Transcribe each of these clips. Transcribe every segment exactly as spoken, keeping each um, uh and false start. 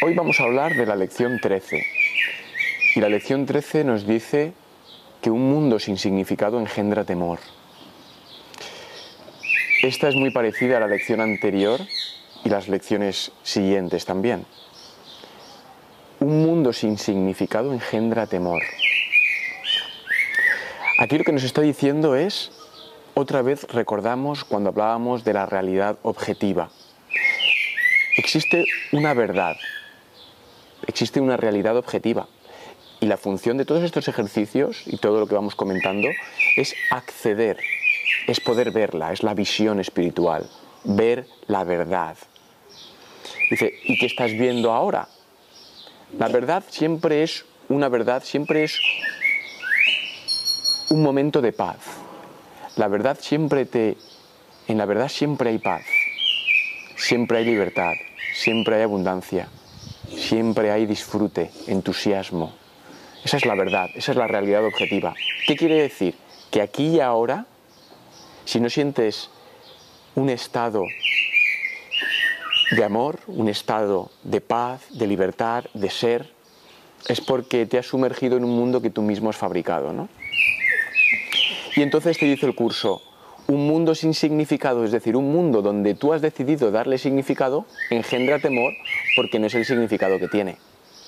Hoy vamos a hablar de la lección trece. Y la lección trece nos dice que un mundo sin significado engendra temor. Esta es muy parecida a la lección anterior y las lecciones siguientes también. Un mundo sin significado engendra temor. Aquí lo que nos está diciendo es, otra vez recordamos cuando hablábamos de la realidad objetiva. Existe una verdad, existe una realidad objetiva. Y la función de todos estos ejercicios y todo lo que vamos comentando es acceder, es poder verla, es la visión espiritual, ver la verdad. Dice, ¿y qué estás viendo ahora? La verdad siempre es una verdad, siempre es un momento de paz. La verdad siempre te... En la verdad siempre hay paz, siempre hay libertad, siempre hay abundancia, siempre hay disfrute, entusiasmo. Esa es la verdad, esa es la realidad objetiva. ¿Qué quiere decir? Que aquí y ahora, si no sientes un estado de amor, un estado de paz, de libertad, de ser, es porque te has sumergido en un mundo que tú mismo has fabricado, ¿no? Y entonces te dice el curso, un mundo sin significado, es decir, un mundo donde tú has decidido darle significado, engendra temor porque no es el significado que tiene.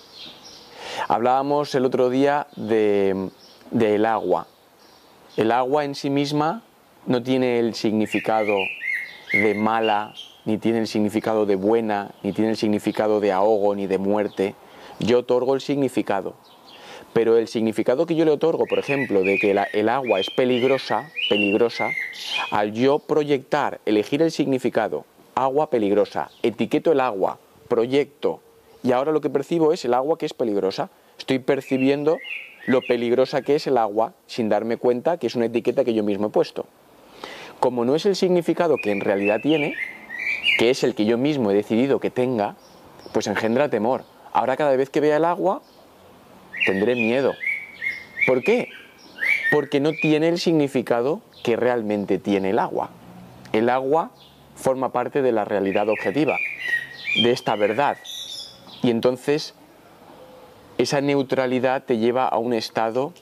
Hablábamos el otro día de, del agua. El agua en sí misma no tiene el significado de mala, ni tiene el significado de buena, ni tiene el significado de ahogo, ni de muerte. Yo otorgo el significado. Pero el significado que yo le otorgo, por ejemplo, de que la, el agua es peligrosa, peligrosa, al yo proyectar, elegir el significado, agua peligrosa, etiqueto el agua, proyecto, y ahora lo que percibo es el agua que es peligrosa. Estoy percibiendo lo peligrosa que es el agua sin darme cuenta que es una etiqueta que yo mismo he puesto. Como no es el significado que en realidad tiene, que es el que yo mismo he decidido que tenga, pues engendra temor. Ahora cada vez que vea el agua, tendré miedo. ¿Por qué? Porque no tiene el significado que realmente tiene el agua. El agua forma parte de la realidad objetiva, de esta verdad. Y entonces esa neutralidad te lleva a un estado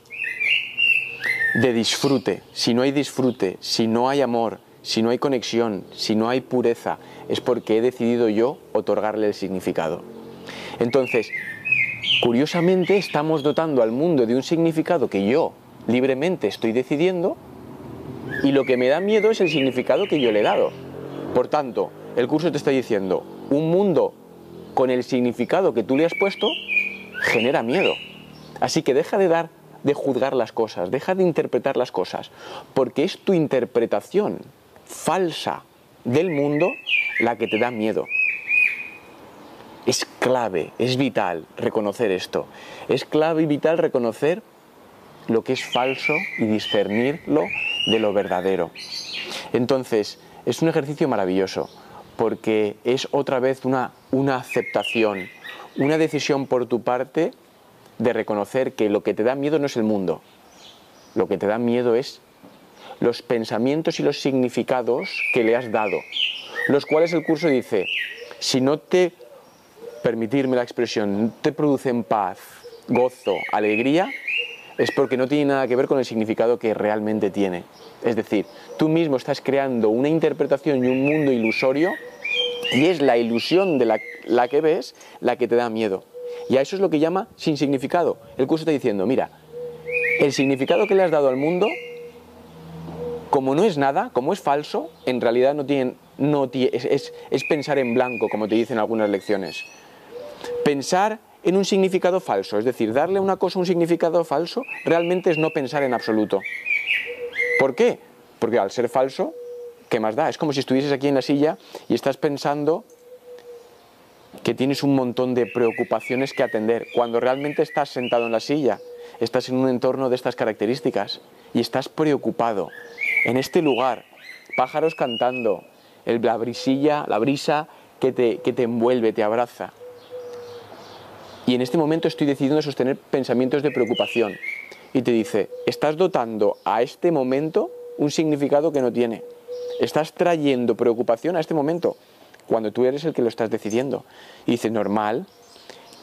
de disfrute. Si no hay disfrute, si no hay amor, si no hay conexión, si no hay pureza, es porque he decidido yo otorgarle el significado. Entonces, curiosamente estamos dotando al mundo de un significado que yo libremente estoy decidiendo y lo que me da miedo es el significado que yo le he dado. Por tanto, el curso te está diciendo, un mundo con el significado que tú le has puesto genera miedo. Así que deja de dar, de juzgar las cosas, deja de interpretar las cosas, porque es tu interpretación falsa del mundo la que te da miedo. Es clave, es vital reconocer esto. Es clave y vital reconocer lo que es falso y discernirlo de lo verdadero. Entonces, es un ejercicio maravilloso, porque es otra vez una, una aceptación, una decisión por tu parte de reconocer que lo que te da miedo no es el mundo. Lo que te da miedo es los pensamientos y los significados que le has dado, los cuales el curso dice, si no te, permitirme la expresión, no te producen paz, gozo, alegría, es porque no tiene nada que ver con el significado que realmente tiene. Es decir, tú mismo estás creando una interpretación y un mundo ilusorio y es la ilusión de la, la que ves la que te da miedo. Y a eso es lo que llama sin significado. El curso está diciendo, mira, el significado que le has dado al mundo, como no es nada, como es falso, en realidad no tiene, no tiene, es, es, es pensar en blanco, como te dicen algunas lecciones. Pensar en un significado falso, es decir, darle a una cosa un significado falso, realmente es no pensar en absoluto. ¿Por qué? Porque al ser falso, ¿qué más da? Es como si estuvieses aquí en la silla y estás pensando que tienes un montón de preocupaciones que atender, cuando realmente estás sentado en la silla, estás en un entorno de estas características y estás preocupado. En este lugar, pájaros cantando, el, la brisilla, la brisa que te, que te envuelve, te abraza. Y en este momento estoy decidiendo sostener pensamientos de preocupación. Y te dice, estás dotando a este momento un significado que no tiene. Estás trayendo preocupación a este momento, cuando tú eres el que lo estás decidiendo. Y dice, normal,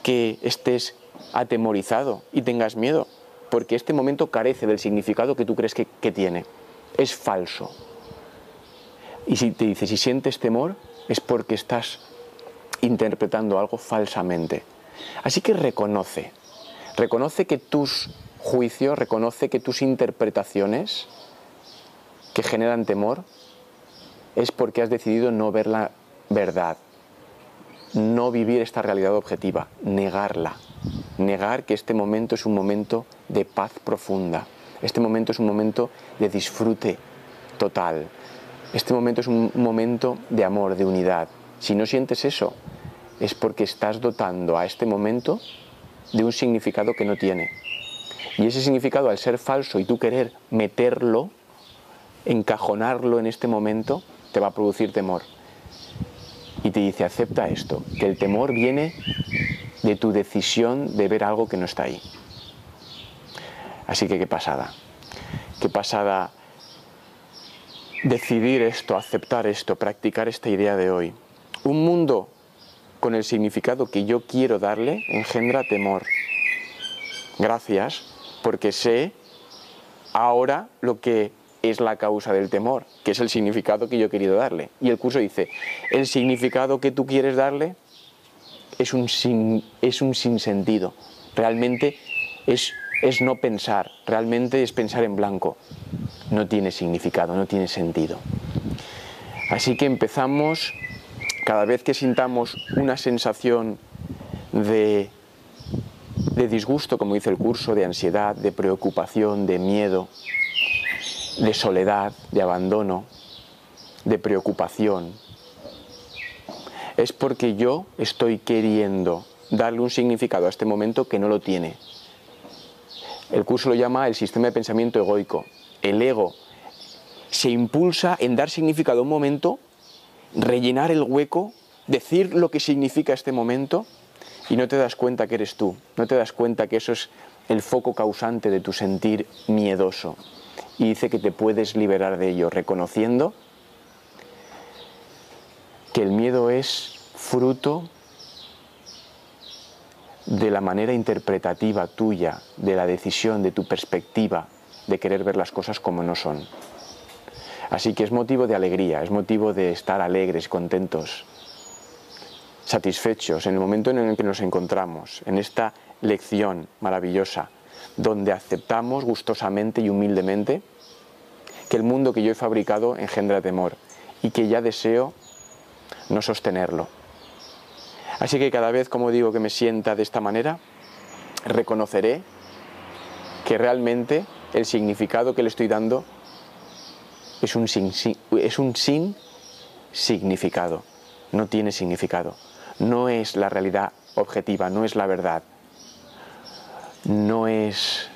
que estés atemorizado y tengas miedo, porque este momento carece del significado que tú crees que, que tiene. Es falso. Y si te dice, si sientes temor, es porque estás interpretando algo falsamente. Así que reconoce, reconoce que tus juicios, reconoce que tus interpretaciones que generan temor es porque has decidido no ver la verdad, no vivir esta realidad objetiva, negarla, negar que este momento es un momento de paz profunda, este momento es un momento de disfrute total, este momento es un momento de amor, de unidad. Si no sientes eso, es porque estás dotando a este momento de un significado que no tiene. Y ese significado, al ser falso y tú querer meterlo, encajonarlo en este momento, te va a producir temor. Y te dice, acepta esto, que el temor viene de tu decisión de ver algo que no está ahí. Así que qué pasada, qué pasada decidir esto, aceptar esto, practicar esta idea de hoy. Un mundo con el significado que yo quiero darle engendra temor. Gracias, porque sé ahora lo que es la causa del temor, que es el significado que yo he querido darle. Y el curso dice, el significado que tú quieres darle es un, sin, es un sinsentido. Realmente es, es no pensar, realmente es pensar en blanco. No tiene significado, no tiene sentido. Así que empezamos, cada vez que sintamos una sensación de, de disgusto, como dice el curso, de ansiedad, de preocupación, de miedo, de soledad, de abandono, de preocupación, es porque yo estoy queriendo darle un significado a este momento que no lo tiene. El curso lo llama el sistema de pensamiento egoico. El ego se impulsa en dar significado a un momento, rellenar el hueco, decir lo que significa este momento, y no te das cuenta que eres tú, no te das cuenta que eso es el foco causante de tu sentir miedoso. Y dice que te puedes liberar de ello, reconociendo que el miedo es fruto de la manera interpretativa tuya, de la decisión, de tu perspectiva, de querer ver las cosas como no son. Así que es motivo de alegría, es motivo de estar alegres, contentos, satisfechos en el momento en el que nos encontramos, en esta lección maravillosa, donde aceptamos gustosamente y humildemente que el mundo que yo he fabricado engendra temor y que ya deseo no sostenerlo. Así que cada vez, como digo, que me sienta de esta manera, reconoceré que realmente el significado que le estoy dando es un sin, es un sin significado, no tiene significado, no es la realidad objetiva, no es la verdad, no es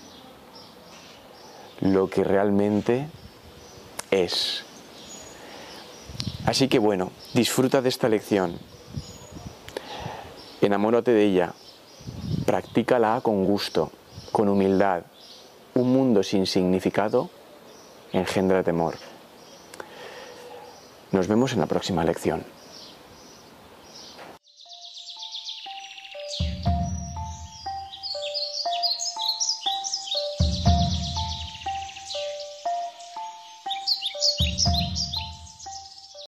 lo que realmente es. Así que bueno, disfruta de esta lección, enamórate de ella, practícala con gusto, con humildad. Un mundo sin significado engendra temor. Nos vemos en la próxima lección.